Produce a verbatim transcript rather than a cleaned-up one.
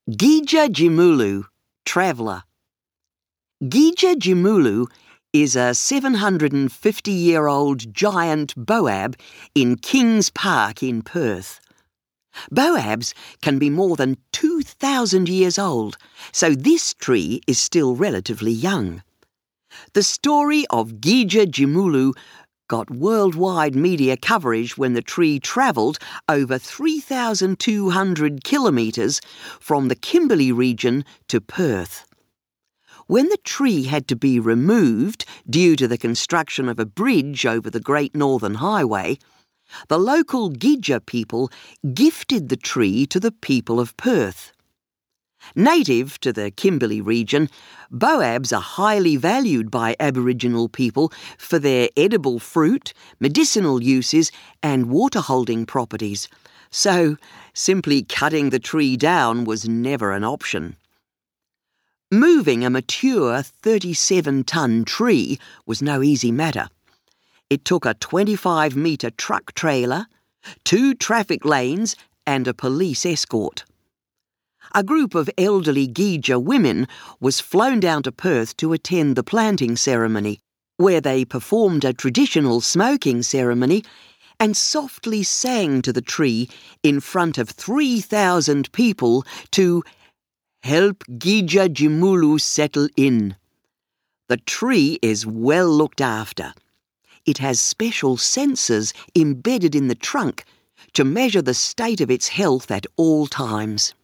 Gija Jimulu, Traveller. Gija Jimulu is a seven hundred fifty year old giant boab in Kings Park in Perth. Boabs can be more than two thousand years old, so this tree is still relatively young. The story of Gija Jimulu got worldwide media coverage when the tree travelled over three thousand two hundred kilometres from the Kimberley region to Perth. When the tree had to be removed due to the construction of a bridge over the Great Northern Highway, the local Gija people gifted the tree to the people of Perth. Native to the Kimberley region, boabs are highly valued by Aboriginal people for their edible fruit, medicinal uses and water-holding properties, so simply cutting the tree down was never an option. Moving a mature thirty-seven tonne tree was no easy matter. It took a twenty-five metre truck trailer, two traffic lanes and a police escort. A group of elderly Gija women was flown down to Perth to attend the planting ceremony, where they performed a traditional smoking ceremony and softly sang to the tree in front of three thousand people to help Gija Jimulu settle in. The tree is well looked after. It has special sensors embedded in the trunk to measure the state of its health at all times.